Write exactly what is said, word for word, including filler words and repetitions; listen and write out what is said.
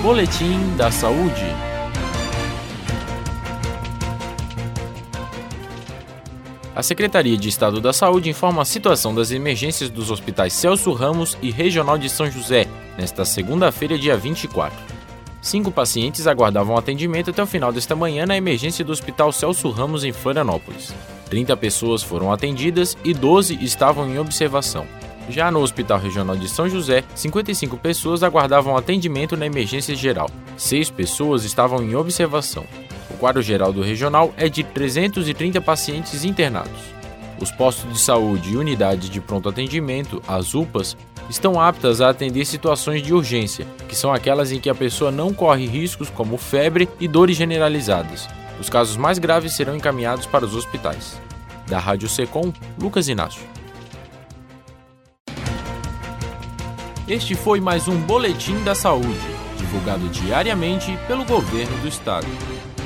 Boletim da Saúde. A Secretaria de Estado da Saúde informa a situação das emergências dos hospitais Celso Ramos e Regional de São José, nesta segunda-feira, dia vinte e quatro. Cinco pacientes aguardavam atendimento até o final desta manhã na emergência do Hospital Celso Ramos, em Florianópolis. trinta pessoas foram atendidas e doze estavam em observação. Já no Hospital Regional de São José, cinquenta e cinco pessoas aguardavam atendimento na emergência geral. Seis pessoas estavam em observação. O quadro geral do regional é de trezentos e trinta pacientes internados. Os postos de saúde e unidades de pronto atendimento, as U P As, estão aptas a atender situações de urgência, que são aquelas em que a pessoa não corre riscos como febre e dores generalizadas. Os casos mais graves serão encaminhados para os hospitais. Da Rádio Secom, Lucas Inácio. Este foi mais um Boletim da Saúde, divulgado diariamente pelo Governo do Estado.